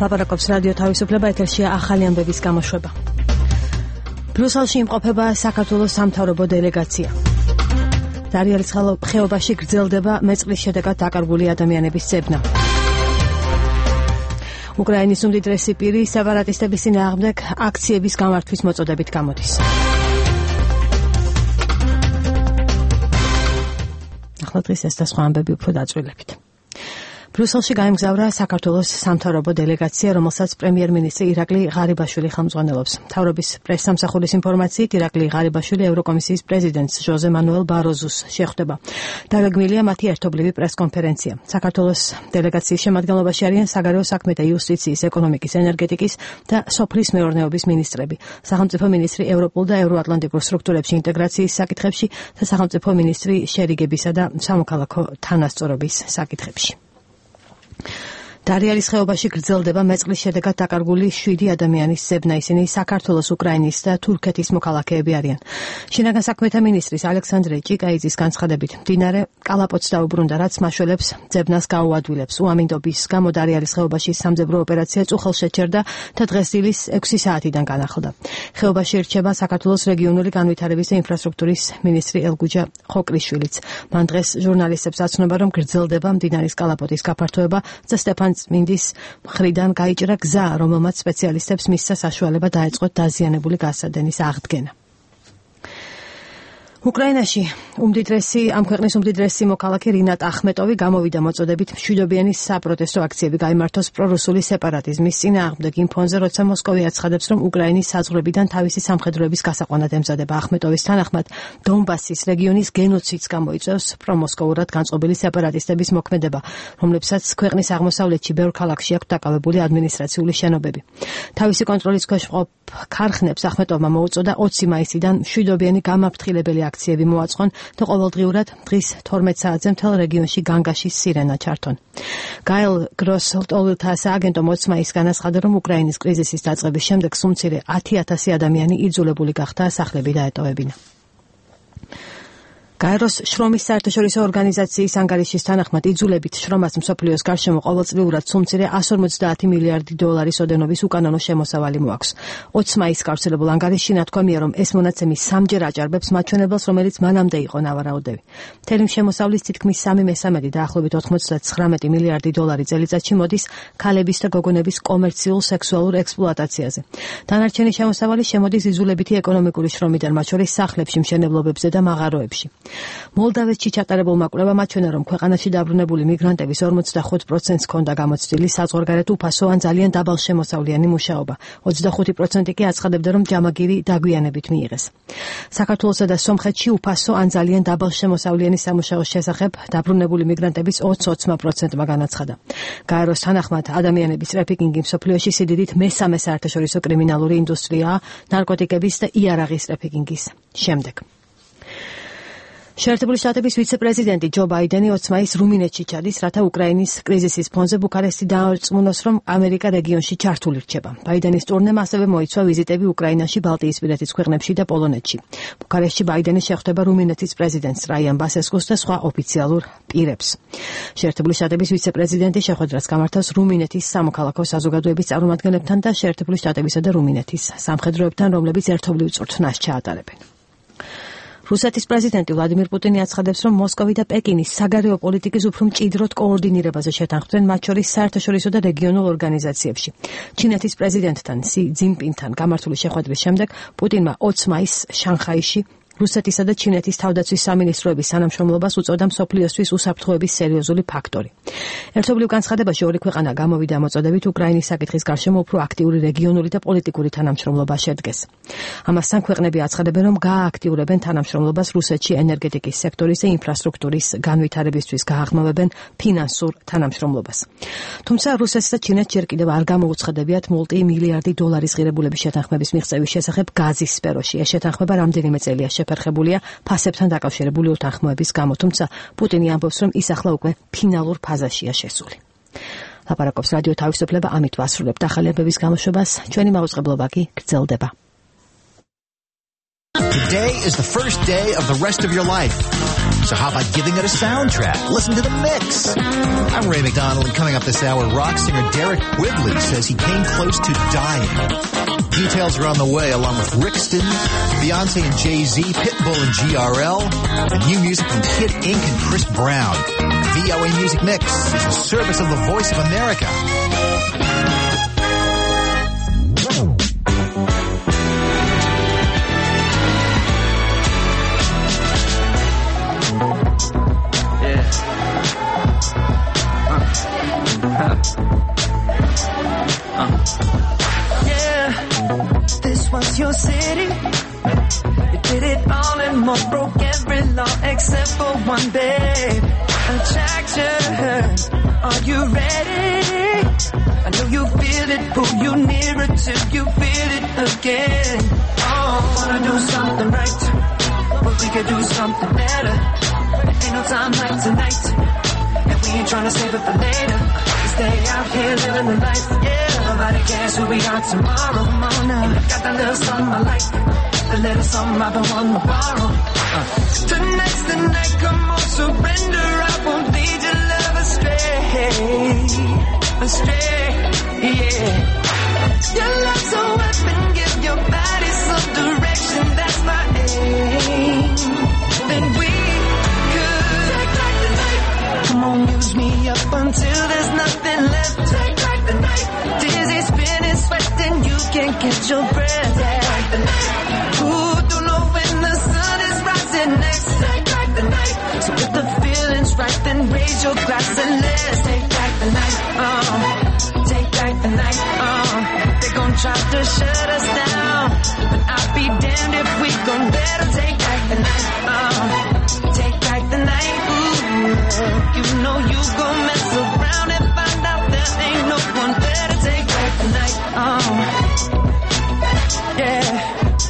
ლაპარაკობს რადიო თავისუფლება, ეთერშია ახალი ამბების გამოშვება. ბრიუსელში იმყოფება საქართველოს სამთავრობო დელეგაცია. დარიალის ხეობაში გრძელდება მეწყლის შედეგად დაკარგული ადამიანების ძებნა. უკრაინის უმდიდრესი პირი სეპარატისტების წინააღმდეგ აქციების გამართვის მოწოდებით გამოდის. ახლა დღეს ეს და სხვა ამბები უფრო დაწვრილებით. ბრიუსელში გაემგზავრა საქართველოს სამთავრობო დელეგაცია, რომელსაც პრემიერ-მინისტრი ირაკლი ღარიბაშვილი ხელმძღვანელობს. მთავრობის პრესსამსახურის ინფორმაციით, ირაკლი ღარიბაშვილი ევროკომისიის პრეზიდენტს ჟოზე მანუელ ბაროზუს შეხვდება. დაგეგმილია მათი ერთობლივი პრესკონფერენცია. საქართველოს დელეგაციის შემადგენლობაში არიან საგარეო საქმეთა, იუსტიციის, ეკონომიკის, ენერგეტიკის და სოფლის მეურნეობის მინისტრები, სახელმწიფო მინისტრი ევროპულ და ევროატლანტიკურ სტრუქტურებში ინტეგრაციის საკითხებში და სახელმწიფო მინისტრი შერიგებისა და სამოქალაქო თანასწორობის საკითხებში. დარიალის ხეობაში გრძელდება მეწყლის შედეგად დაკარგული 7 ადამიანის ძებნა. ისინი საქართველოს, უკრაინის და თურქეთის მოქალაქეები არიან. შინაგან საქმეთა მინისტრის ალექსანდრე ჭიკაიძის განცხადებით, მდინარე კალაპოტს დაუბრუნდა, რაც მაშველებს ძებნას გაუადვილებს. უამინდობის გამო დარიალის ხეობაში სამძებრო ოპერაცია წუხელ შეჩერდა და დღეს დილის 6 საათიდან განახლდა. ხეობაში რჩება საქართველოს რეგიონული განვითარების და ინფრასტრუქტურის მინისტრი ელგუჯა ხოკლიშვილიც. მან დღეს ჟურნალისტებს აცნობა, რომ გრძელდება მდინარის კალაპოტის გაფართოება და სტეფან წმინდის მხრიდან გაიჭრა გზა, რომელმაც სპეციალისტებს მისცა საშუალება დაეწყოთ დაზიანებული გასადენის აღდგენა. უკრაინაში ამ ქვეყნის უმდიდრესი მოქალაქე რინატ ახმეტოვი გამოვიდა მოწოდებით მშვიდობიანი საპროტესტო აქციები გაიმართოს პრორუსული სეპარატიზმის წინააღმდეგ იმ ფონზე, როცა მოსკოვი აცხადებს, რომ უკრაინის საზღვრებიდან თავისი სამხედროების გასაყვანად ემზადება. ახმეტოვის თანახმად, დონბასის რეგიონის გენოციდს გამოიწვევს პრომოსკოვურად განწყობილი სეპარატისტების მოქმედება, რომლებსაც ქვეყნის აღმოსავლეთში ბევრ ქალაქში აქვს დაკავებული ადმინისტრაციული შენობები. თავისი კონტროლის ქვეშ მყოფ ქარხნებს ახმეტოვმა მოუწოდა 20 მაისიდან მშვიდობიანი გამაფრთხილებელი აქციები მოაწყონ და ყოველდღიურად დღის 12 საათზე მთელ რეგიონში განგაშის სირენა ჩართონ. გაელ გროსტოლთა სააგენტო მოწმაის განაცხადა, რომ უკრაინის კრიზისის დაწყების შემდეგ სულ მცირე 10,000 ადამიანი იძულებული გახდა სახლები დაეტოვებინა. გაეროს შრომის საერთაშორისო ორგანიზაციის ანგარიშის თანახმად, იძულებით შრომას მსოფლიოს გარშემო ყოველწლიურად სულ მცირე 150 მილიარდი დოლარის ოდენობის უკანონო შემოსავალი მოაქვს. 20 მაისს გავრცელებულ ანგარიშში ნათქვამია, რომ ეს მონაცემი სამჯერ აჭარბებს მაჩვენებელს, რომელიც მანამდე იყო ნავარაუდები. მთელი შემოსავლის თითქმის 3/3 დაახლოებით 99 მილიარდი დოლარი წელიწადში მოდის ქალების და გოგონების კომერციულ სექსუალურ ექსპლუატაციაზე. დანარჩენი შემოსავალი შემოდის იძულებითი ეკონომიკური შრომიდან, მათ შორის სახლებში, მშენებლობებზე და მაღაროებში. მოლდავეთში ჩატარებულმა კვლევამ აჩვენა, რომ ქვეყანაში დაბრუნებული მიგრანტების 45%-ს ჰქონდა გამოცდილი საზღვარგარეთ უფასო ან ძალიან დაბალ შემოსავლიანი მუშაობა. 25% კი აცხადებდა, რომ ჯამაგირი დაგვიანებით მიიღეს. საქართველოსა და სომხეთში უფასო ან ძალიან დაბალ შემოსავლიანი სამუშაოს შესახებ დაბრუნებული მიგრანტების 20% განაცხადა. გაეროს თანახმად, ადამიანების ტრაფიკინგი მსოფლიოში სიდიდით მესამე საერთაშორისო კრიმინალური ინდუსტრიაა, ნარკოტიკების და იარაღის ტრაფიკინგის შემდეგ. შეერთებული შტატების ვიცე-პრეზიდენტი ჯო ბაიდენი 20 მაისს რუმინეთში ჩადის, რათა უკრაინის კრიზისის ფონზე ბუქარესტი დაარწმუნოს, რომ ამერიკა რეგიონში ჩართული რჩება. ბაიდენის ტურნემ ასევე მოიცვა ვიზიტები უკრაინაში, ბალტიისპირეთის ქვეყნებში და პოლონეთში. ბუქარესტში ბაიდენი შეხვდება რუმინეთის პრეზიდენტს ტრაიან ბასესკუს და სხვა ოფიციალურ პირებს. შეერთებული შტატების ვიცე-პრეზიდენტი შეხვედრას გამართავს რუმინეთის სამოქალაქო საზოგადოების წარმომადგენლებთან და შეერთებული შტატებისა და რუმინეთის სამხედროებთან, რომლებიც ერთობლივ წვრთნას ჩაატარებენ. რუსეთის პრეზიდენტი ვლადიმირ პუტინი აცხადებს, რომ მოსკოვი და პეკინი საგარეო პოლიტიკის უფრო მჭიდროდ კოორდინირებაზე შეთანხმდნენ, მათ შორის საერთაშორისო და რეგიონულ ორგანიზაციებში. ჩინეთის პრეზიდენტთან სი ძინპინთან გამართული შეხვედრის შემდეგ პუტინმა 20 მაისს შანხაიში რუსეთისა და ჩინეთის თავდაცვის სამინისტროების თანამშრომლობას უწოდა მსოფლიოსთვის უსაფრთხოების სერიოზული ფაქტორი. ერთობლივ განცხადებაში ორი ქვეყანა გამოვიდა მოწოდებით უკრაინის საკითხის გარშემო უფრო აქტიური რეგიონული და პოლიტიკური თანამშრომლობა შედგეს. ამასთან ქვეყნები აცხადებენ, რომ გაააქტიურებენ თანამშრომლობას რუსეთში ენერგეტიკის სექტორის და ინფრასტრუქტურის განვითარებისთვის, გააღრმავებენ ფინანსურ თანამშრომლობას. თუმცა რუსეთს და ჩინეთს ჯერ კიდევ არ გამოუცხადებიათ მულტიმილიარდი დოლარის ღირებულების შეთანხმების მიღწევის შესახებ გაზის სფეროში. ეს შეთანხმება რამდენიმე წელია შეფერხებულია ფასებთან დაკავშირებული უთანხმოების გამო, თუმცა პუტინი ამბობს, რომ ის ახლა უკვე ფინალურ ფაზაშია შესული. ლაპარაკობს რადიო თავისუფლება, ამით ვასრულებთ ახალი ამბების გამოშვებას, ჩვენი მაუწყებლობა კი გრძელდება. Today is the first day of the rest of your life. So how about giving it a soundtrack? Listen to the mix. I'm Ray McDonald, and coming up this hour, rock singer Derek Whibley says he came close to dying. Details are on the way, along with Rixton, Beyonce and Jay-Z, Pitbull and GRL, and new music from Kid Ink and Chris Brown. VOA Music Mix is a service of the Voice of America. This was your city. You did it all and more, broke every law except for one, babe. Attraction, are you ready? I know you feel it, pull you nearer till you feel it again. Oh, wanna do something right, but we could do something better. There ain't no time like tonight, and we ain't trying to save it for later. We stay out here living the life, yeah. Nobody cares who we are tomorrow. Come on now, and I got that little something I like, the little something I've been wanting to borrow. Tonight's the night, come on, surrender. I won't lead your love astray, yeah. Your love's a weapon, give your body some direction. That's my aim. Then we could take back the night. Come on, use me up until there's nothing left. Take back the night. Dizzy, spinning, sweating, you can't catch your breath. Take back the night. Ooh, don't know when the sun is rising next. Take back the night. So if the feeling's right, then raise your glass and let's take back the night. Take back the night. They're gonna try to shut us down, but I'll be damned if we gon' let them take back the night. Take back the night. Ooh, you know you gon' mess around and find out there ain't no one better. Take back the night. Yeah.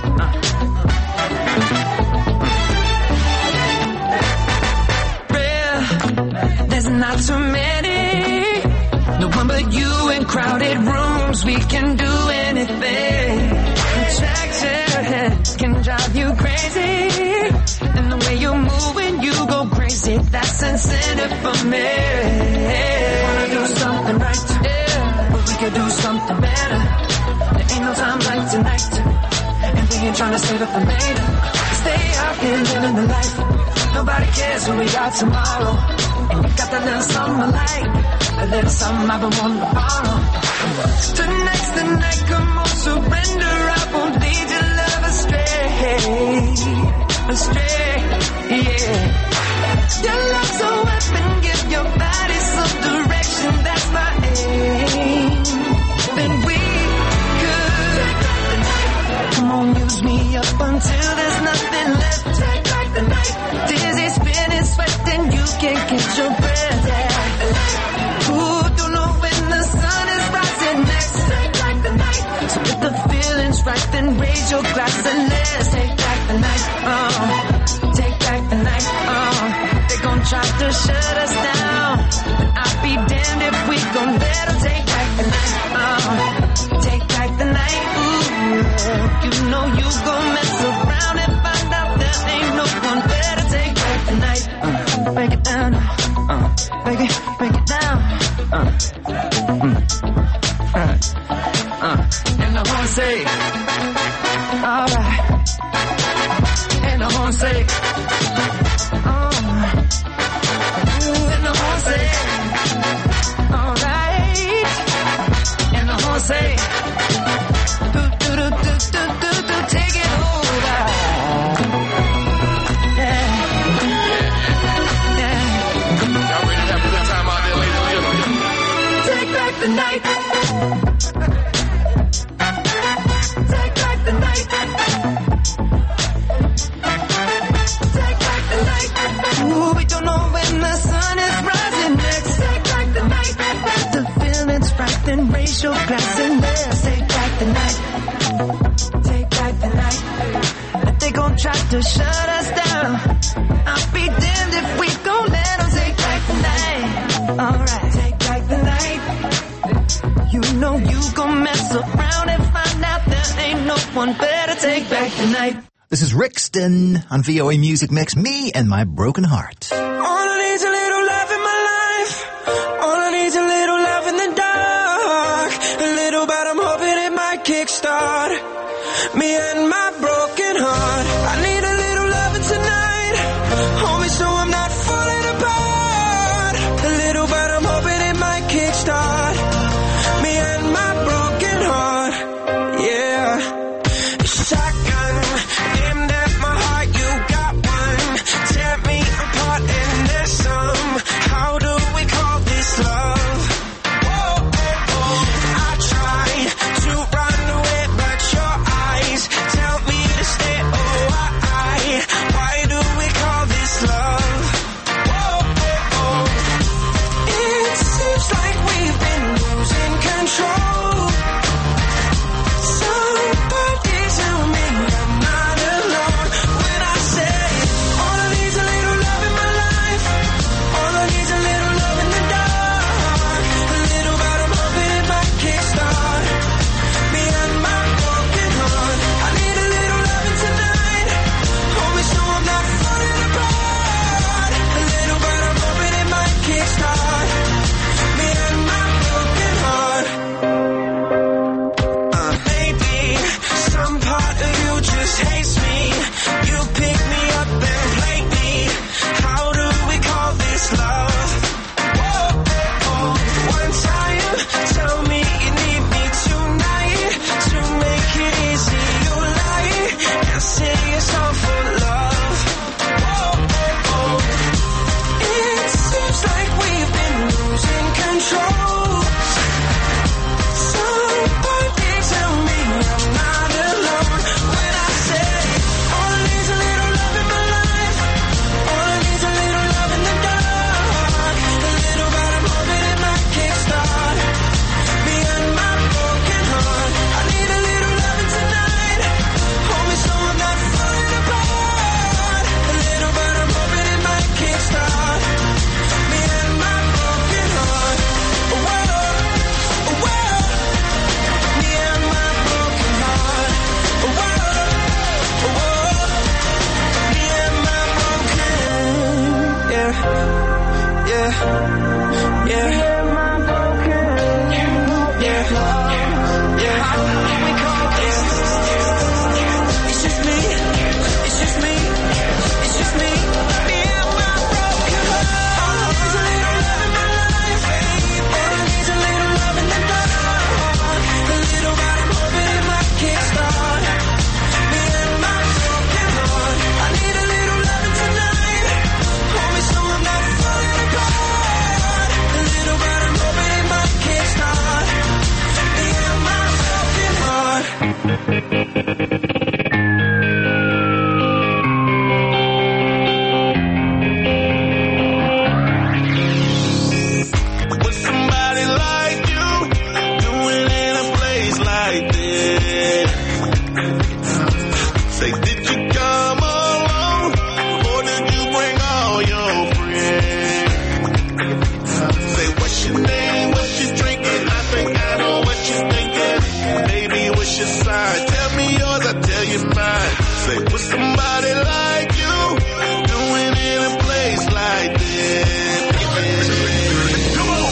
There's not too many, no one but you in crowded rooms. We can do anything. Attraction can drive you crazy, and the way you move when you go crazy, that's incentive for me. Wanna do something right, yeah, but we could do something better. There ain't no time like tonight, and we ain't trying to save it for later. Stay out here living the life. Nobody cares who we are tomorrow. And you got that little something I like, a little something I've been wanting to borrow. Tonight's the night, come on, surrender. I won't lead your love astray, yeah. Your love's a weapon, give your body some direction. That's my aim. Then we could take back the night. Come on, use me up until there's nothing left. Take back the night. Dizzy, spinning, sweating, you can't catch your breath. Ooh, don't know when the sun is rising next. Take back the night. So if the feeling's right, then raise your glass and let's take back the night. Take back the night. They're gonna try to shut us down, but I'll be damned if we gon' let them take back the night. Take back the night. Ooh, you know you gon' mess around and find out there ain't no one better. Take back the night. Break it down. Break it down. And I won't say, alright. And I won't say, and I won't say, alright. And I won't say, take it over. Yeah. Y'all ready to have a good time out there, ladies and gentlemen? Take back the night. Take back the night. Take back the night. Ooh, we don't know when the sun is rising next. Take back the night. If the feeling's right, then raise your glass and let's take back the night. Take back the night. If they gon' try to shut us down, I'll be damned if we gon' let them take back the night. Alright, take back the night. You know you gon' mess around and find out there ain't no one better. Take back the night. This is Rixton on VOA Music Mix, Me and My Broken Heart. All I need's a little love in my life. All I need's a little love in the dark. A little, but I'm hoping it might kickstart me and my broken heart. I need a little loving tonight. Hold me so I'm not falling apart. A little, but I'm hoping it might kickstart me and my broken heart. Yeah. Shotgun aimed at my heart. You got one. Tear me apart and there's some. How do we call this love? Whoa, oh, oh. I try to run away, but your eyes tell me to stay. Oh, why do we call this love? Whoa, oh, oh. It seems like we've been losing control. Somebody tell me I'm not alone when I say all I need's a little love in my life. All I need's a little love in the dark. A little, but I'm hoping it might kickstart me and my broken heart. I need a little loving tonight. Hold me so I'm not falling apart. A little, but I'm hoping it might kickstart me and my broken heart. Maybe some part of you just hates me. You pick me up and play me. How do we call this love? Whoa, oh, oh. One time, tell me you need me tonight. To make it easy, you lie and say it's all for love. Whoa, oh, oh. It seems like we've been losing control. Somebody tell me I'm not alone when I say all I need's a little love in my life. All I need's a little love in the dark. A little, but I'm hoping it might kickstart me and my broken heart. I need a little loving tonight. Hold me so I'm not falling apart. A little, but I'm hoping it might kickstart me and my broken heart. Whoa, whoa. Me and my broken heart. Whoa, whoa. Me and my broken. Yeah, yeah, yeah. Yeah, yeah. How do we call this? It's just me. It's just me. It's just me. Me and my broken heart. All I need's a little love in my life. All I need's a little love in the dark. A little, but I'm hoping it might kickstart me and my broken heart. I need a little loving tonight. Hold me so I'm not falling apart. A little, but I'm hoping it might kickstart me and my broken heart. With somebody like you, doing in a place like this. Say, did you come alone, or did you bring all your friends? Say, what's your name, what you drinking? I think I know what you're thinking. Baby, what's your sign? Tell me yours, I tell you mine. Say, with somebody like you, doing in a place like this. Come on.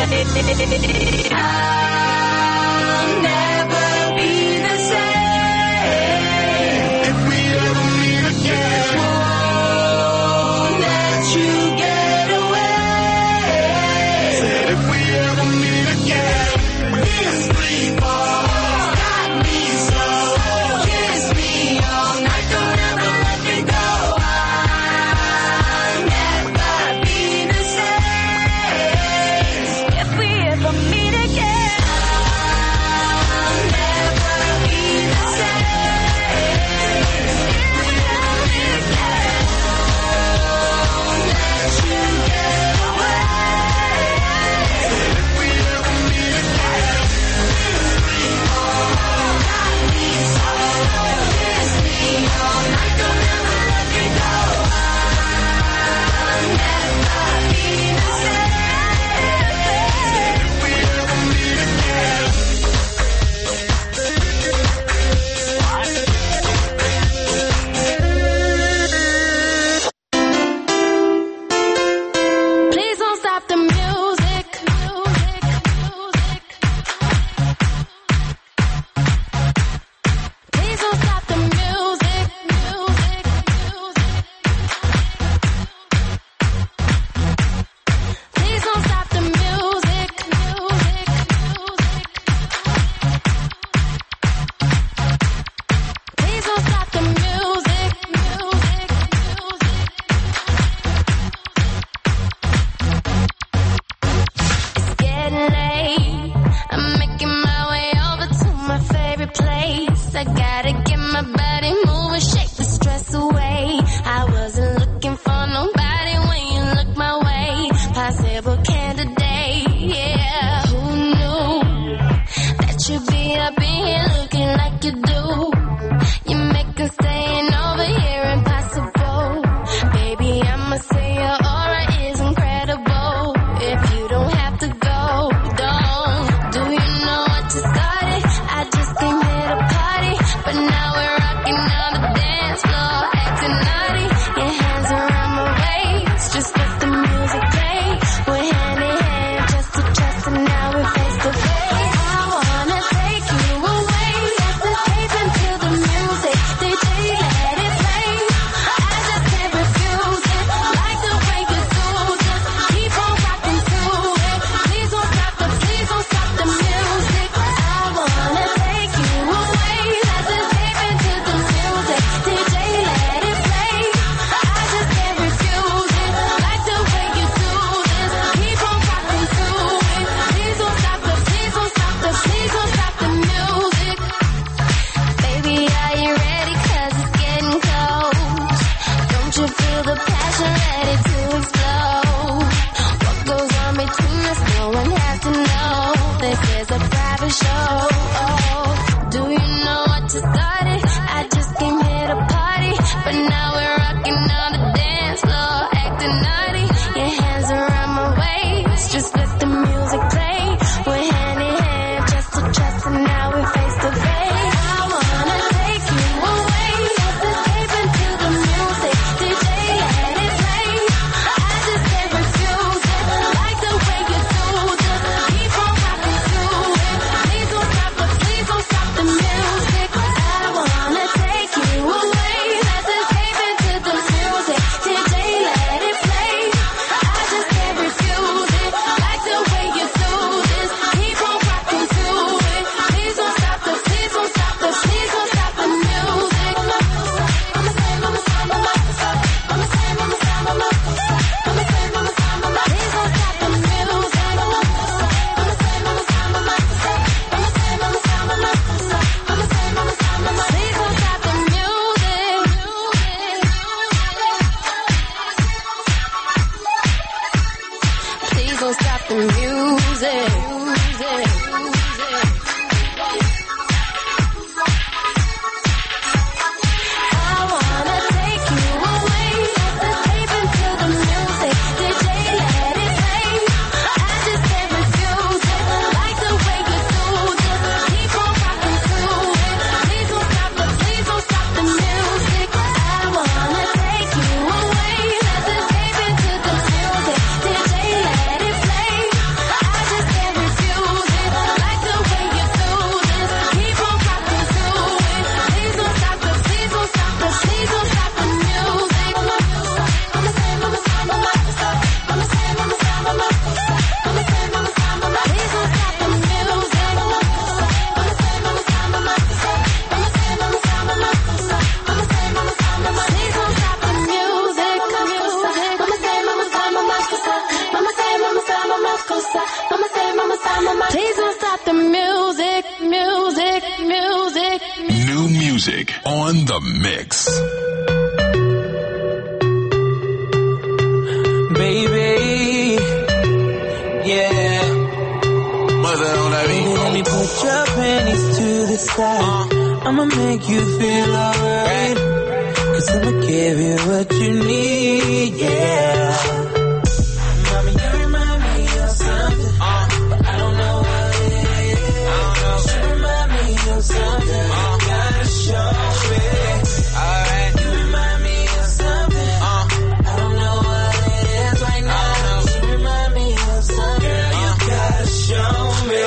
I'll never be the same If we ever meet again, won't let you get away. said if we ever meet again, this free fall got me so. Kiss me all night, don't ever let me go. I'll never be the same if we ever meet again. I'll never be the same if we ever meet again. Won't let you get away. If we ever meet again, this free fall Got me so. Kiss me all night, don't ever let me go. I'll never be the same. if we ever meet again. Please don't stop the music. Please don't stop the music. Please don't stop the music. Please don't stop the music. It's getting late. I'm making my way over to my favorite place. I gotta get my body moving, shake the stress away. I wasn't looking for nobody when you look my way. Possible candidate, yeah. Who knew that you'd be up in here looking like you do? You make us staying over here impossible. Baby, I'ma say your aura is incredible. If you don't have to go, don't. Do you know what you started? I just came here to party, but now we're rocking on the dance floor, acting naughty. Your hands around my waist, just let the music play. We're hand in hand, chest to chest, and now we're face to face. I wanna take you away, escape into the music. DJ, let it play. I just can't refuse it. Like the way you do this, keep on rocking to it. Please don't stop the music. I wanna take you away, let's escape into the music. DJ, let it play. I just can't refuse it. Like the way you do this, keep on rocking to it. Please don't stop the music. Baby, are you ready? 'Cause it's getting close. Don't you feel the passion ready to explode? What goes on between us, no one has to know. This is a private show. Do you know what you started? I just came here to party, but now we're rocking on the dance floor, acting naughty. Your hands around my waist, just let the music play. We're hand in hand, chest to chest, and now we're face to face. I wanna take you away, let's escape into the music. DJ, let it play. I just can't refuse it. Like the way you do this, keep on rocking to it. Please don't stop the music. I wanna take you away, let's escape into the music. DJ, let it play. I just can't refuse it. Like the way you do this, keep on rocking to it. Please don't stop the music. Please don't stop the music. Please don't stop the music. I wanna take you away, let's escape into the music. DJ, let it play. I just can't refuse it. Like the way you do this, keep on rocking to it. Please don't stop the music. I wanna take you away, let's escape into the music. DJ, let it play. I just Please don't stop the music, music, music. New music on the mix. Baby, yeah. Mother on that beat. Let me put your panties to the side. I'ma make you feel alright. Cause I'ma give you what you need, yeah. Mommy, you remind me of something, but I don't know what it is. You remind me of something, you gotta show me. Alright. You remind me of something, I don't know what it is right now. You remind me of something, you gotta show me.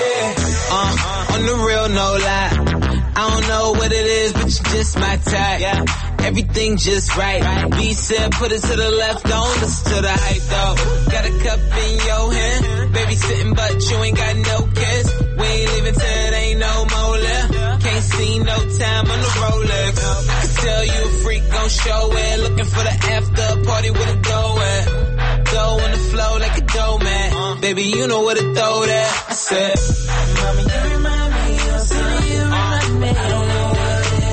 On the real, no lie. I don't know what it is, but you just my type. Yeah. Everything just right. B said put it to the left, don't listen to the hype though. Got a cup in your hand, baby sitting but you ain't got no kiss. We ain't leaving till it ain't no more left. Can't see no time on the Rolex. I can tell you a freak gon' show it. Looking for the after party with a go at. Go on the flow like a dough man. Baby you know where to throw that. I said, Mommy you remind me of something. You remind me. I don't know what it is.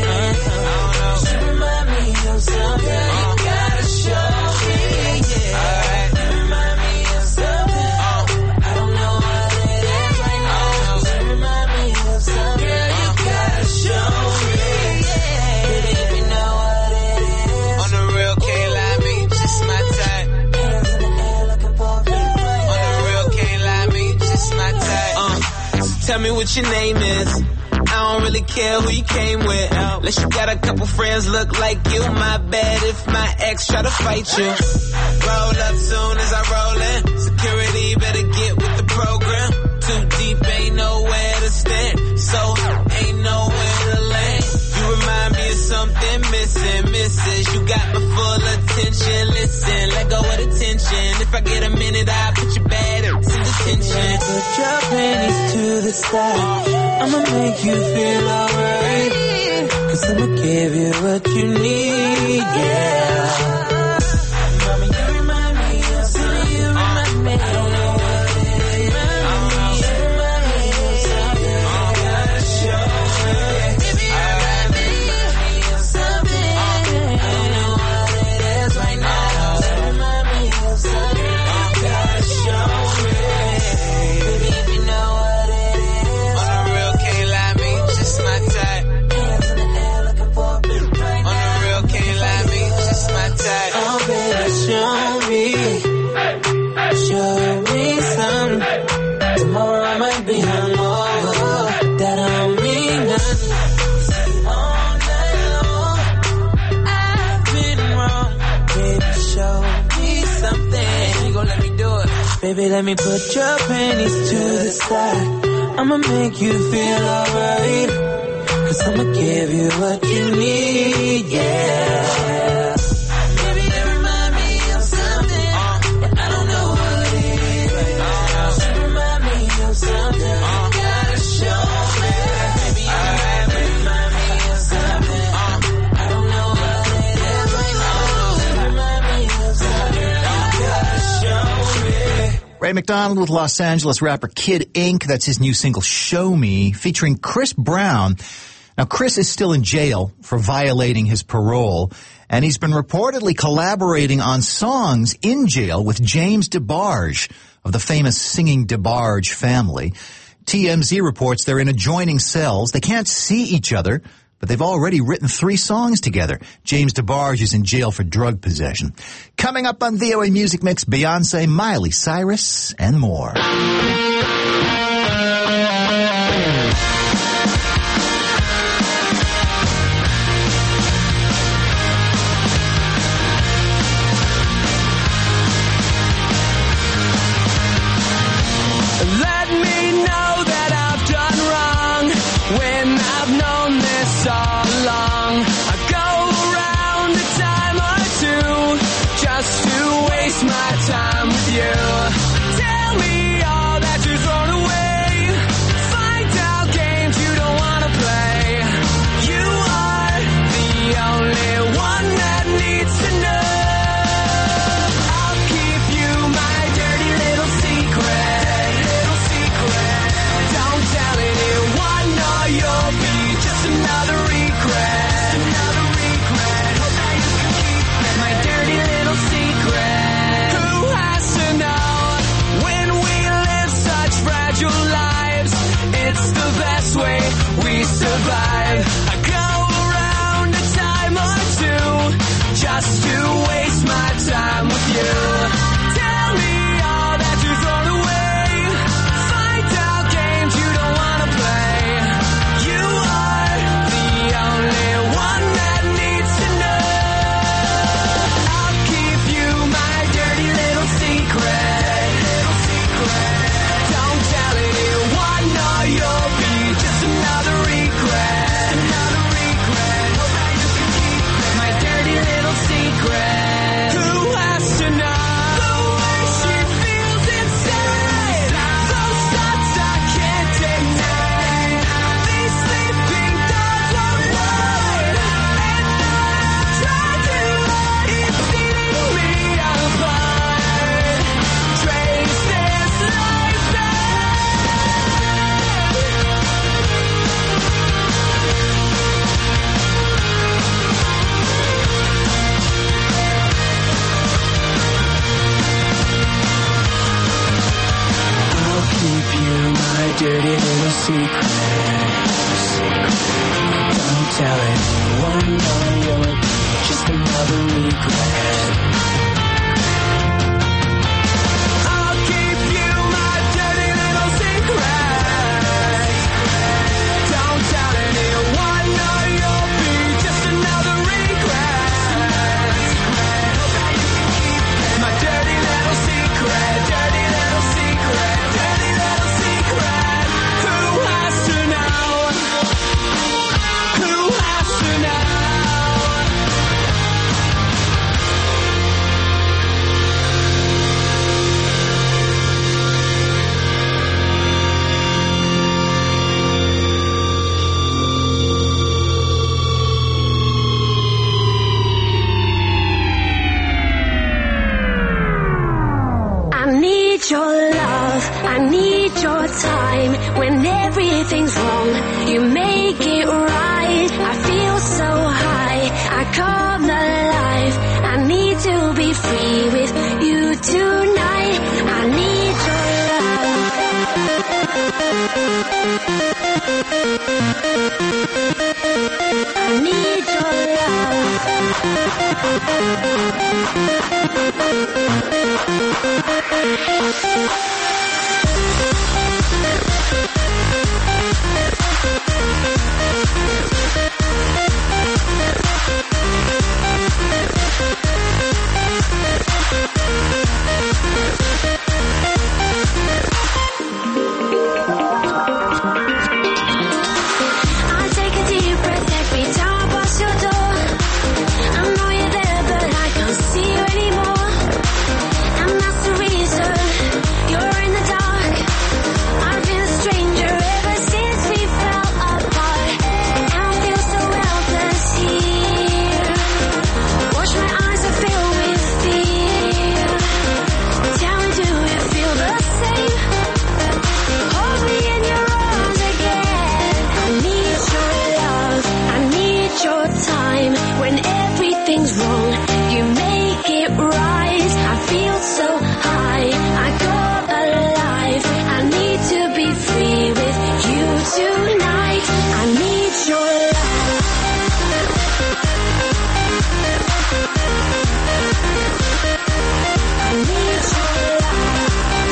You remind me of something. You gotta show me. Yeah. Alright. You remind me of something. I don't know what it is right now. You remind me of something. Girl, you gotta show me. Yeah. Baby, if you know what it is. On the real, can't lie, me just my type. Hands in the air looking for a big fight. On the real, can't lie, me just my type. So tell me what your name is. I don't really care who you came with. Unless you got a couple friends look like you. My bad if my ex try to fight you. Roll up soon as I roll in. Security better get with the program. Too deep, ain't nowhere to stand. So ain't nowhere to land. You remind me of something missing, missus. You got my full attention. Listen, let go of the tension. If I get a minute, I'll put you bad in detention. Put your panties to the side. I'ma make you feel alright. Cause I'ma give you what you need, yeah. Mommy, you remind me of something. You remind me. I don't know what it is. You remind me of something. You gotta show me. Baby, you remind me of something. I don't know what it is right now. You remind me of something. You gotta show me. Baby, if you know what it is. On the real, can't lie, me just my type. Hands in the air looking for a big right now. On the real, can't lie, me just my type. Oh, baby, show me. Show me something. Tomorrow I might be hungover. That don't mean nothing. All night long, I've been wrong. Baby, show me something. You gon' let me do it. Baby, let me put your panties to the side. I'ma make you feel alright. Cause I'ma give you what you need, yeah. Baby, you remind me of something. But I don't know what it is. You remind me of something. You gotta show me. Baby, you remind me of something. I don't know what it is right now. You remind me of something. You gotta show me. Ray McDonald with Los Angeles rapper Kid Ink. That's his new single, Show Me, featuring Chris Brown. Now, Chris is still in jail for violating his parole, and he's been reportedly collaborating on songs in jail with James DeBarge of the famous Singing DeBarge family. TMZ reports they're in adjoining cells. They can't see each other, but they've already written 3 songs together. James DeBarge is in jail for drug possession. Coming up on VOA Music Mix, Beyonce, Miley Cyrus, and more. Let me know that I've done wrong when I've known this all along. I go around a time or two just to waste my time with you. Tell me all that you secrets. Don't tell anyone, no, you're just another regret. I'll keep you my dirty little secret. Don't tell anyone, no, you'll be just another regret. My dirty little secret, dirty little secret, dirty little secret. Who has to know? Who has to know? I need your love, I need your time. When everything's wrong, you make it right. I feel so high, I come alive. I need to be free with you tonight. I need your love. I need your I take a deep breath every time I pass your door. I know you're there, but I can't see you anymore. And that's the reason you're in the dark. I've been a stranger ever since we fell apart. And I feel so helpless here. Watch my eyes are filled with fear. Tell me, do you feel the same? Hold me in your arms again. I need your love, I need your time. When everything's wrong, you make it right. I feel so high, I come alive. I need to be free with you tonight. I need your love. I need your love.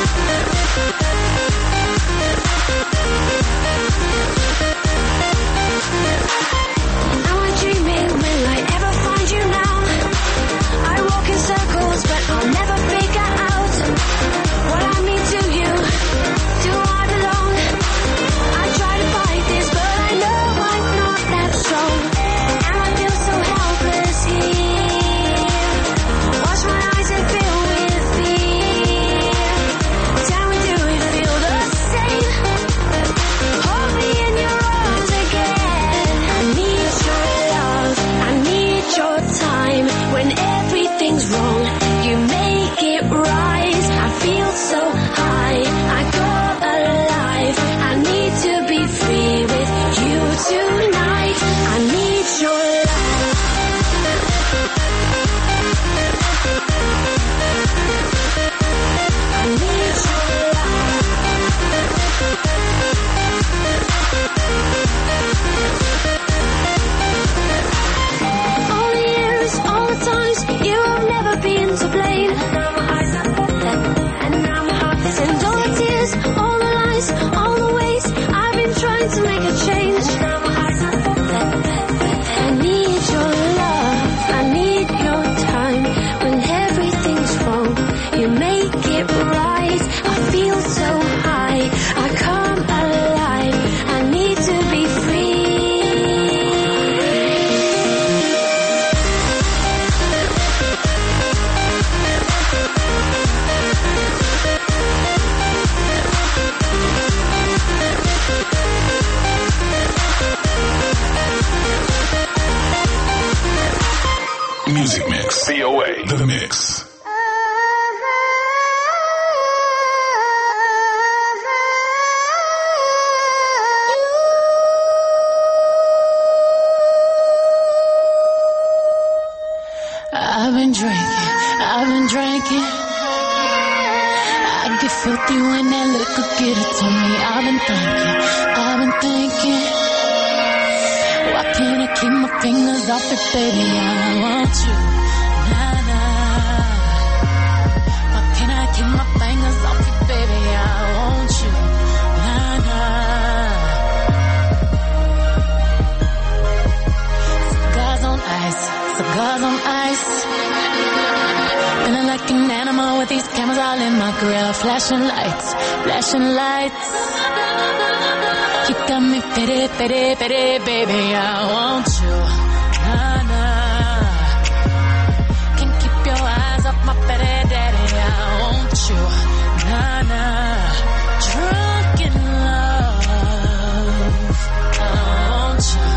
Am I dreaming? Will I ever find you now? I walk in circles, but I'll never figure out what I mean to you. Do I belong? I try to fight this, but I know I'm not that strong. And I feel so helpless here. Watch my eyes and fill with fear. Tell me, do you feel the same? Hold me in your arms again. I need your love, I need your time. When everything's wrong, you make it right. I feel so high, I come alive. I need to be free with you tonight. I need your love. I need your love. All the years, all the times, you have never been to blame. And now my heart is in all the tears, all the lies, all the ways I've been trying to make a change. I need your love, I need your time. When everything's wrong, you make it right. I feel so high, I come alive. I need to be free. Music Mix. VOA. The Mix. I've been drinking. I get filthy when that liquor get it to me. I've been thinking. Why can't I keep my fingers off it, baby? I want you. Nah, nah. Why can't I keep my fingers off it, baby? I want you. Nah, nah. Cigars on ice. Feeling like an animal with these cameras all in my grill. Flashing lights. You got me pity, baby, I want you. Nah, nah. Can't keep your eyes off my pity, daddy, I want you. Nah, nah. Drunk in love, I want you.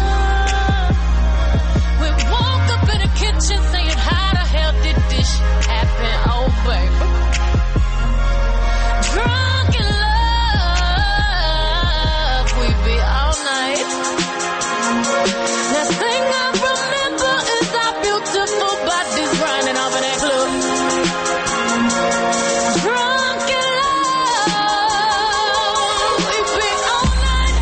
We woke up in the kitchen saying, how the hell did this happen? Oh, baby. Drunk in love, we be all night. Last thing I remember is our beautiful bodies grinding off in that club. Drunk in love, we be all night.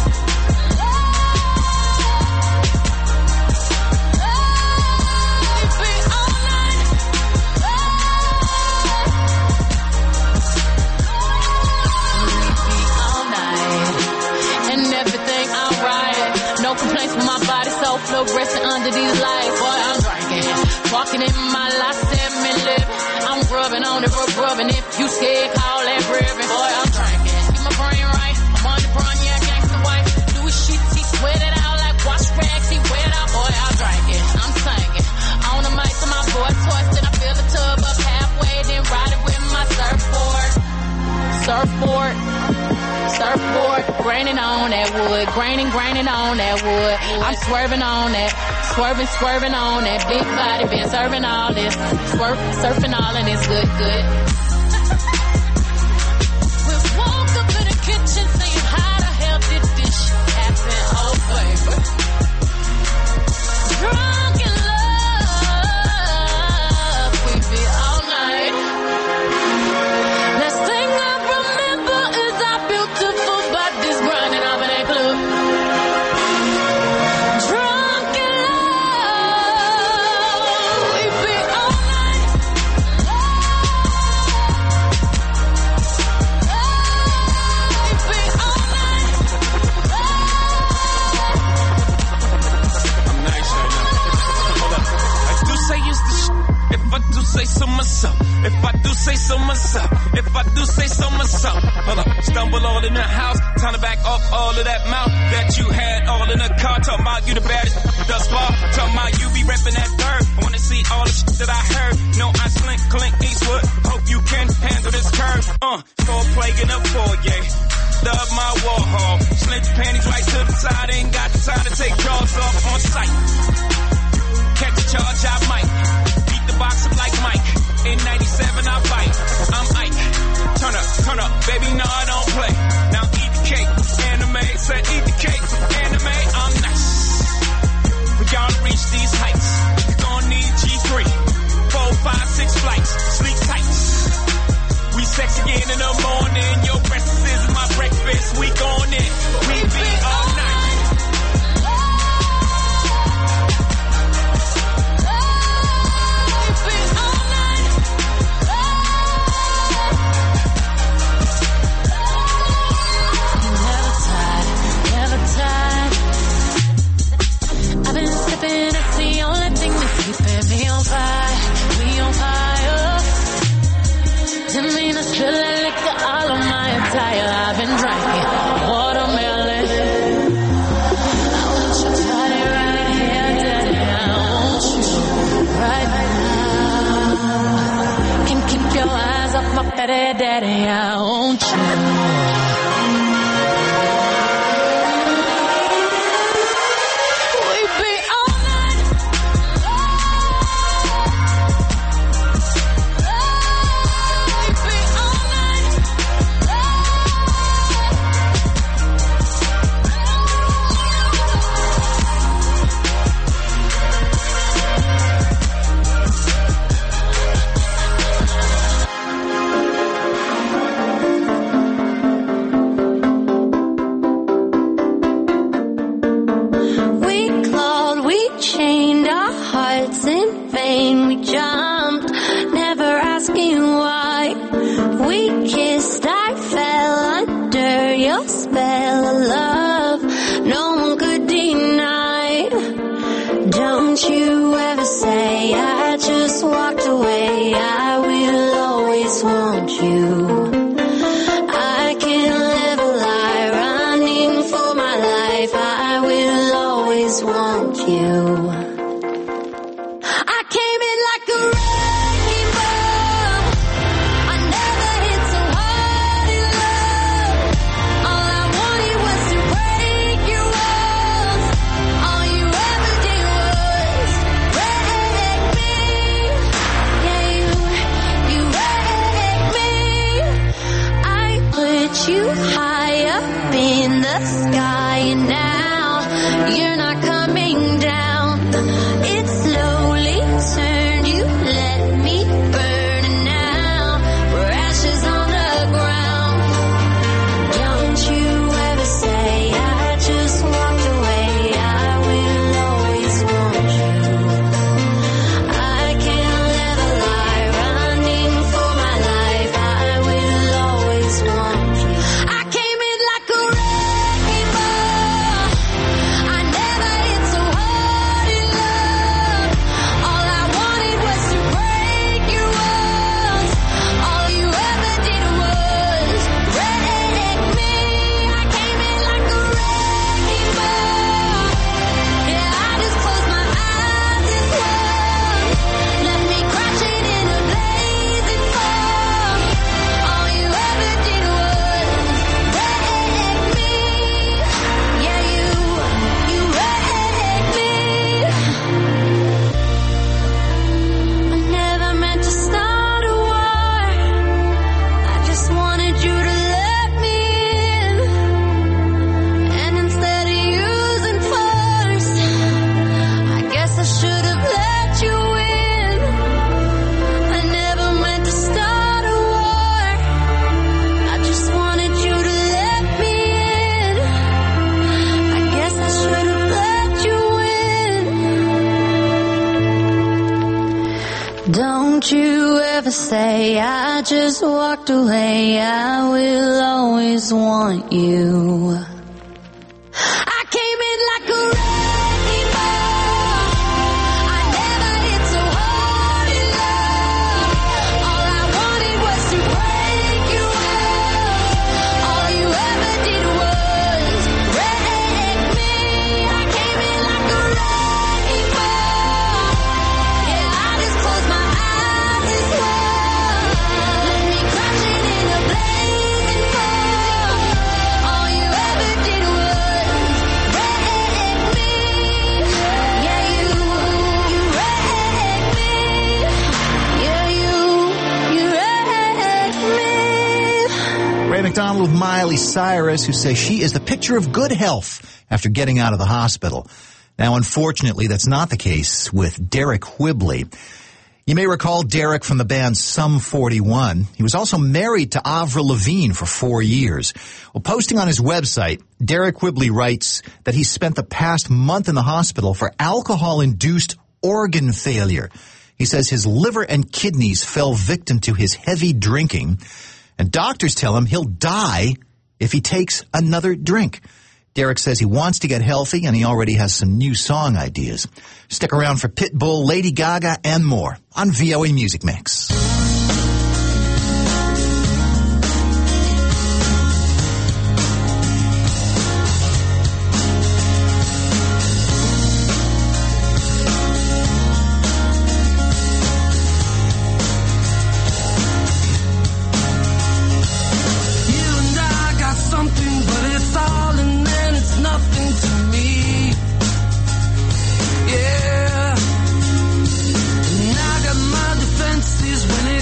We be all night. And everything alright. No complaints with my body, so fluorescent under these lights. Boy, I'm drinking. Walking in my life, living. I'm rubbing on it, rubbing. If you scared, call that ribbon. Boy, I'm drinking. Keep my brain right. I'm on the run, yeah, gangsta white. Louis sheets, he sweat it out like wash rags. He wet out, boy, I'm drinking. I'm singing. On the mic to my voice, twisted. I fill the tub up halfway, then ride it with my surfboard. Surfboard, graining on that wood, graining on that wood. I'm swerving on that, swerving on that big body, been serving all this, surfing all and it's good. We woke up in the kitchen saying, how the hell did this shit happen? Oh, baby. Drunk in love, we be all night. Last thing I remember is our beautiful bodies grinding off in that club. Drunk in love, we be all night. We be all night. I'm nice right now. Hold up. I do say it's the if I do say so myself. If I do say so myself. If I do say so myself. Hold up. Stumble all in the house. Time to back up all of that mouth that you had all in the car. Talking about you the baddest thus far. Talking about you be repping that bird. I wanna see all the shit that I heard. No, I slink, Clint Eastwood. Hope you can handle this curve. Score play in the foyer. Love my Warhol. Slint your panties right to the side. Ain't got the time to take jaws off on sight. Catch a charge, I might. Beat the box up like Mike. In 97, I bite. I'm Ike. Turn up, baby, no, I don't play. Now eat the cake, anime. Said eat the cake, anime. I'm nice. For y'all to reach these heights, you gon' need G3. 4, 5, 6 flights, sleep tight. We sex again in the morning. Your breakfast is my breakfast. We gon' in. We be all night. I've been sipping, it's the only thing that's keeping me on fire. We on fire. Didn't mean to spill that liquor all on my attire. I've been drinking watermelon. I want your body right here, daddy. I want you right now. Can't keep your eyes off my petty daddy. I want you. your spell of love, no one could deny. Don't you ever say I just walked away. I will always want you. I can't live a lie, running for my life. I will always want you. I came in like a wrecking ball. I never hit so hard in love. All I wanted was to break your walls. All you ever did was wreck me. Yeah, you wrecked me. I put you high up in the sky, and now you're not coming down. It slowly turned, you let me burn, and now we're ashes on the ground. Don't you ever say I just walked away. I will always want you. I can't live a lie, running for my life. I will always want you. I came in like a wrecking ball. I never hit so hard in love. All I wanted was to break your walls. All you ever did was wreck me. I came in like a wrecking ball. Yeah, I just closed my eyes and swung. Left me crashing in a blazing fall. All you ever did was wreck me. Yeah, you wrecked me. I never meant to start a war. I just wanted you to let me in. And instead of using force, I guess I should have let you in. I never meant to start a war. I just wanted you to let me in. I guess I should have let you in. Don't you ever say I just walked away. I will always want you. I came in like a wrecking ball. I never hit so hard in love. All I wanted was to break your walls. All you ever did was wreck me. I came in like a wrecking ball. Yeah, I just closed my eyes and swung. Left me crashing in a blazing fall. All you ever did was wreck me. Yeah, you wrecked me. Yeah, you wrecked me. Ray McDonald with Miley Cyrus, who says she is the picture of good health after getting out of the hospital. Now, unfortunately, that's not the case with Derek Whibley. You may recall Derek from the band Sum 41. He was also married to Avril Lavigne for 4 years. Well, posting on his website, Derek Whibley writes that he spent the past month in the hospital for alcohol-induced organ failure. He says his liver and kidneys fell victim to his heavy drinking, and doctors tell him he'll die if he takes another drink. Derek says he wants to get healthy, and he already has some new song ideas. Stick around for Pitbull, Lady Gaga, and more on VOA Music Mix. You and I got something, but it's all and then it's nothing to me. Yeah. And I got my defenses when it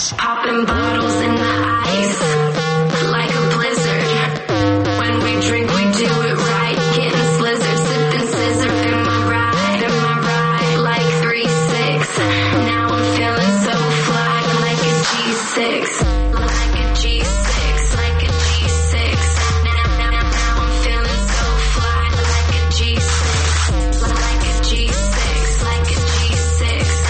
Popping bottles in the ice, like a blizzard. When we drink, we do it right. Getting slizzard, sipping scissor. Am I right? Like 3-6. Now I'm feeling so fly, like a G6. Like a G6, like a G6. Now I'm feeling so fly, like a G6. Like a G6, like a G6.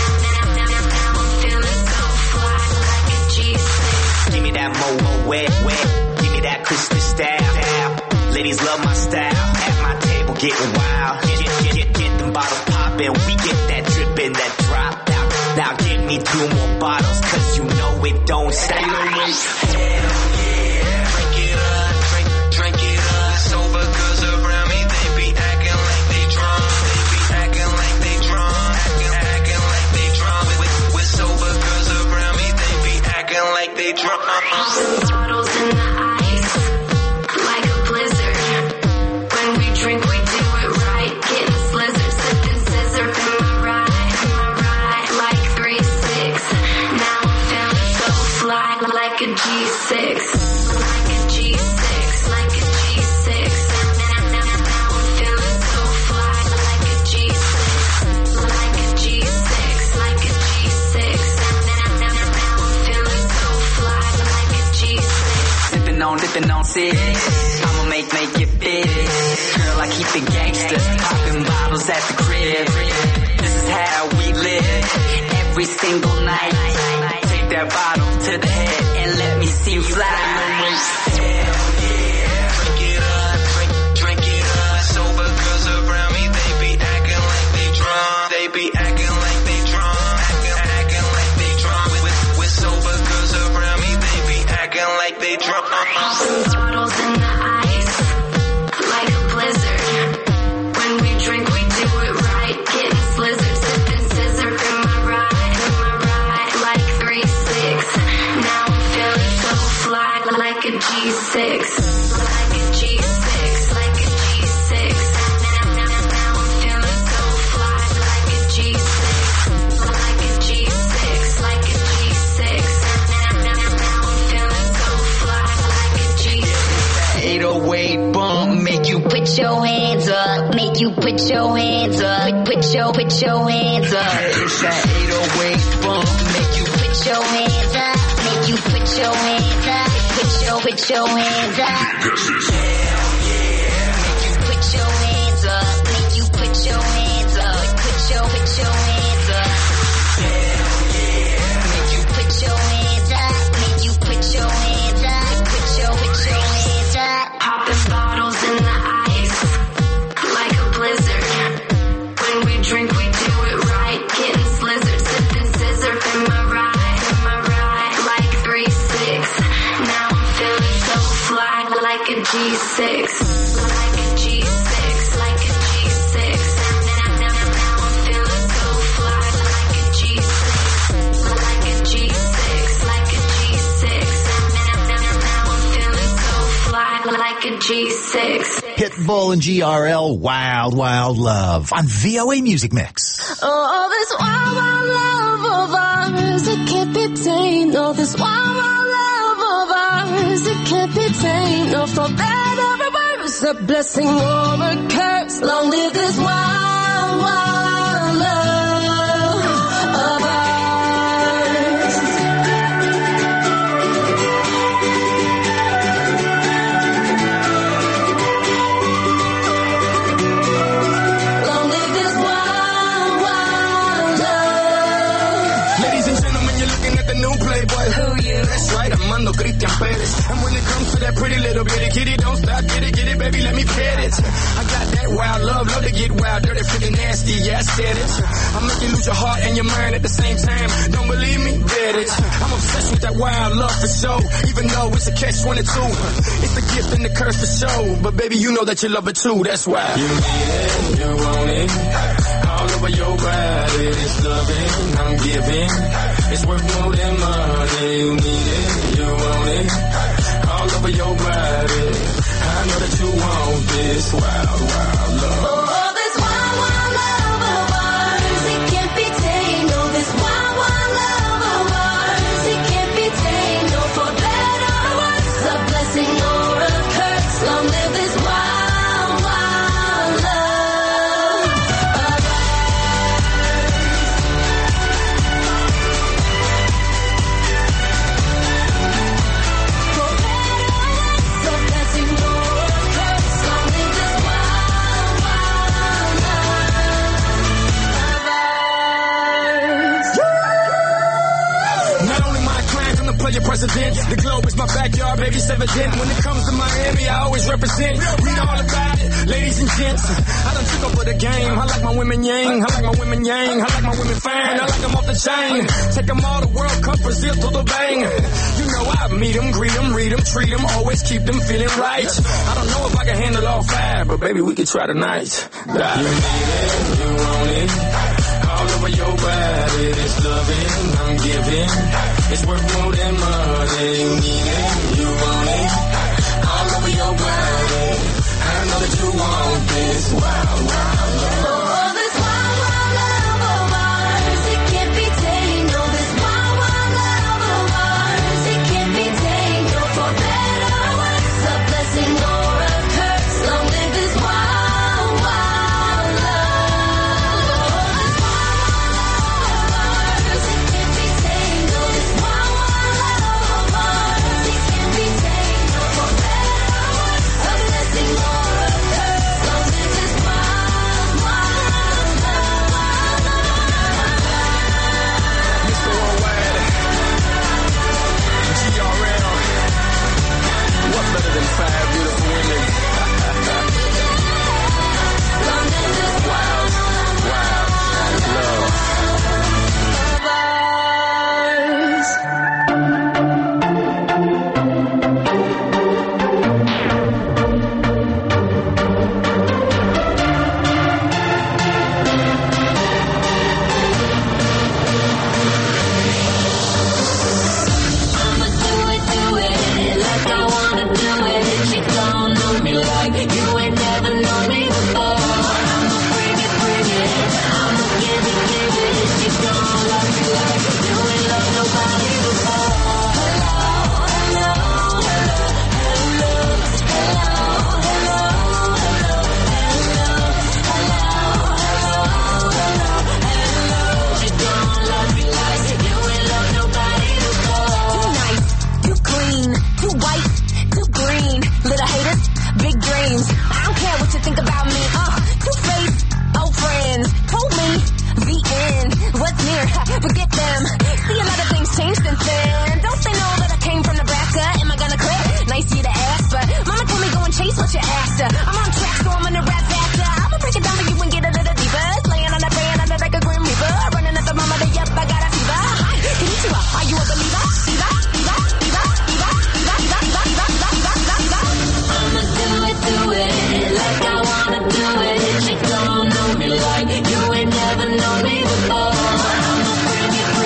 Now I'm feeling so fly, like a G6. Give me that mo wet. Give me that Christmas style. Ladies love my style. At my table getting wild. Get them bottles poppin'. We get that drippin', that drop out. Now give me 2 more bottles, cause you know it don't stop. Hell yeah. Drink it up, drink it up. Sober girls around me, they be acting like they drunk. They be acting like they drunk. Acting like they drunk. With sober girls around me, they be acting like they drunk. Bottles in the ice, like a blizzard. When we drink, we do it right. Getting slizzard, sipping scissor. Am I right? Like 3-6. Now I'm feeling so fly, like a G6. Like a G6, like a G6. Now I'm feeling so fly, like a G6. Like a G6, like a G6. Now I'm feeling so fly, like a G6. Sippin' on six. I'ma make you fit. Girl, I keep it gangsta. Popping bottles at the crib. This is how we live. Every single night. Take that bottle to the head and let me see you fly. Hell yeah. Drink it up, drink it up. Sober girls around me, they be acting like they drunk. They be acting like they drunk. Acting like they drunk. With sober girls around me, they be acting like they drunk. Bottles in the ice, like a blizzard. When we drink, we do it right. Getting slizzard, sipping scissor. Am I right? Like 3-6. Now I'm feeling so fly, like a G6. Like a G6, like a G6. Now I'm feeling so fly, like a G6. Like a G6, like a G6. Now I'm feeling so fly, like a G6. 808 bump, make you put your hands up, make you put your hands up, put your hands up. It's that 808 bump, make you put your hands up, make you put your hands up, put your hands up. Hell yeah, make you put your hands up, make you put your hands up, put your hands up. Hell yeah, make you put your hands up, make you put your hands up, put your hands up. Popping bottles in the ice, like a blizzard. When we drink, we do it right. Getting slizzard, sipping scissor. Am I right? Like 3-6. Now I'm feeling so fly, like a G6. Like a G6, like a G6. Now I'm feeling so fly, like a G6. Like a G6, like a G6. Now I'm feeling so fly, like a G6. Pitbull and GRL, Wild Wild Love on VOA Music Mix. Oh, this wild, wild love of ours, it can't be tamed. Oh, this wild, wild love of ours, it can't be tamed. No, for better or worse, a blessing or a curse. Long live this wild, wild love of ours. Long live this wild, wild love. Ladies and gentlemen, you're looking at the new Playboy. Who you? That's right, Armando Christian Perez. And when it comes to that pretty little bitty kitty, don't stop, get it, baby, let me pet it. I got that wild love to get wild, dirty, freaking nasty, yeah, I said it. I make you lose your heart and your mind at the same time. Don't believe me? Bet it. I'm obsessed with that wild love for sure, even though it's a catch-22. It's the gift and the curse for sure, but baby, you know that you love it too, that's why. You need it, you want it, all over your body, it's loving, I'm giving. It's worth more than money, you need it, you want it, all over your body. I know that you want this wild, wild love. Oh, this wild, wild love of ours, it can't be tamed. Oh, this wild, wild love of ours, it can't be president. The globe is my backyard, baby, it's evident. When it comes to Miami, I always represent. Read all about it, ladies and gents. I done took over the game. I like my women yang. I like my women yang. I like my women fine. I like them off the chain. Take them all to World Cup, Brazil to the bang. You know I meet them, greet them, read them, treat them, always keep them feeling right. I don't know if I can handle all five, but baby, we can try tonight. You need it, you want it. All over your body, this loving I'm giving. It's worth more than money. You need it, you want it. All over your body. I know that you want this. Wild, wild love. Oh, this wild, wild love of ours, it can't be tamed. Oh, this wild, wild love of ours, it can't be tamed. Oh, for better or worse, a blessing or a curse. Long live this wild, wild love. Oh, this wild, wild love of ours, it can't be tamed. Oh, this wild, wild love of ours, it can't be tamed. Oh, for better or worse, a blessing or a curse. Long live this wild, wild love. Mr. Worldwide, GRL. What better than 5 beautiful women? Wild, wild love. I'ma do it like I wanna do it. You don't know me like you ain't never known me before. I'ma bring it. I'ma give it. You don't love me like you ain't loved nobody before. Hello, hello, hello, hello, hello, hello, hello. You don't love me like you ain't loved nobody before. Too nice, too clean, too white, too green. Little haters, big dreams. I don't care what you think about me. Two-faced, old friends told me the end was near. Forget them. See, a lot of things changed since then. Don't they know that I came from Nebraska? Am I gonna quit? Nice of you to ask, but mama told me go and chase what you're after. I'm on track, so I'm gonna rap faster. I'ma break it down for you and get a little deeper. Slaying on that praying under like a grim reaper. Running at the mama, they up, I got a fever. Konnichiwa, are you a believer? Diva, diva, diva, diva, diva, diva, diva, diva, diva, diva, diva. I'ma do it like I wanna do it. You don't know me like you ain't never known me before. I'ma bring it.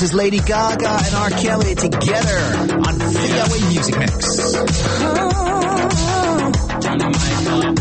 This is Lady Gaga and R. Kelly together on VOA Music Mix. Turn the mic up.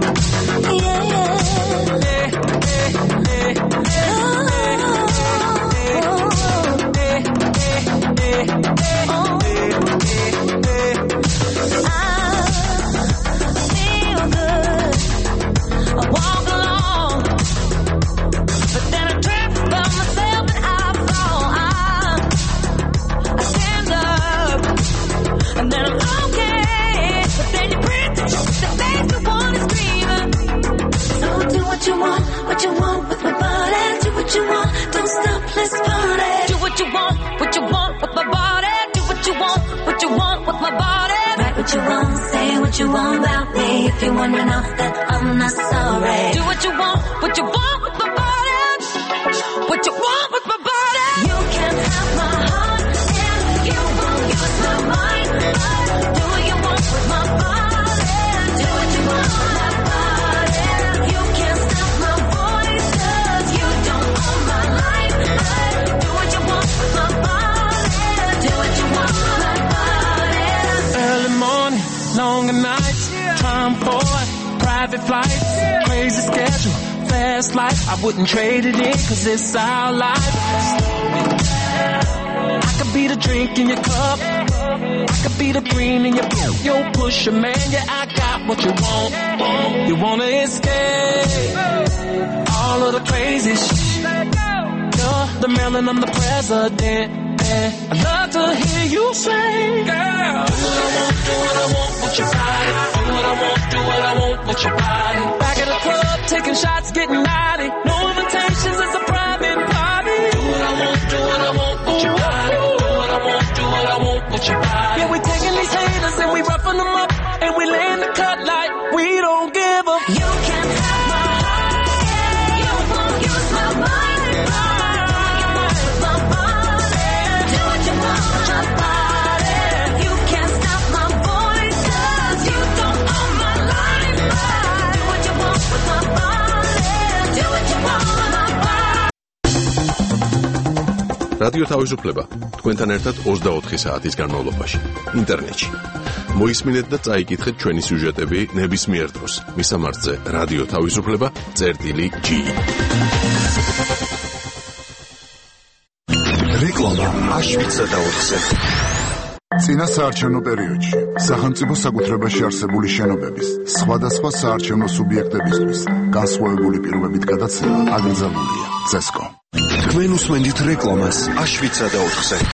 What you want with my body? Do what you want, don't stop, let's party. Do what you want with my body. Do what you want with my body. Write what you want, say what you want about me. If you're wondering off that, I'm not sorry. Do what you want with my body. What you want with my body. You can have my heart and you won't use my mind. Do what you want with my body. Do what you want with my body. You can't stop my voice 'cause you don't own my life. Do what you want with my body. Do what you want with my body. Early morning, longer nights, time for private flights, crazy schedule, fast life. I wouldn't trade it in 'cause it's our life. I could be the drink in your cup, I could be the green in your boot. Yo, pusher, man, yeah, I got what you want. You wanna escape all of the crazy shit. You're the melon, I'm the president. I'd love to hear you say, girl, do what I want with your body. Do what I want with your body. Back at the club, taking shots, getting naughty. No invitations, it's a private party. Do what I want with your body. Do what I want with your body. Yeah, we taking these haters and we roughing them up. And we laying the cut like we don't give a. You can have my heart, you won't use my mind. რადიო თავისუფლება თქვენთან ერთად 24 საათის განმავლობაში ინტერნეტში. მოისმინეთ და წაიკითხეთ ჩვენი სიუჟეტები ნებისმიერ დროს. მისამართზე რადიო თავისუფლება.G. რეკლამა აშვიცა და 4-ზე. წინა საარჩევნო პერიოდში სახელმწიფო საკუთრებაში არსებული შენობების სხვადასხვა საარჩევნო სუბიექტებისთვის განსხვავებული პირობებით გადაცემა აკრძალულია CESCO. თქვენ უსმენთ რეკლამას აშვიცა და 4-ზე.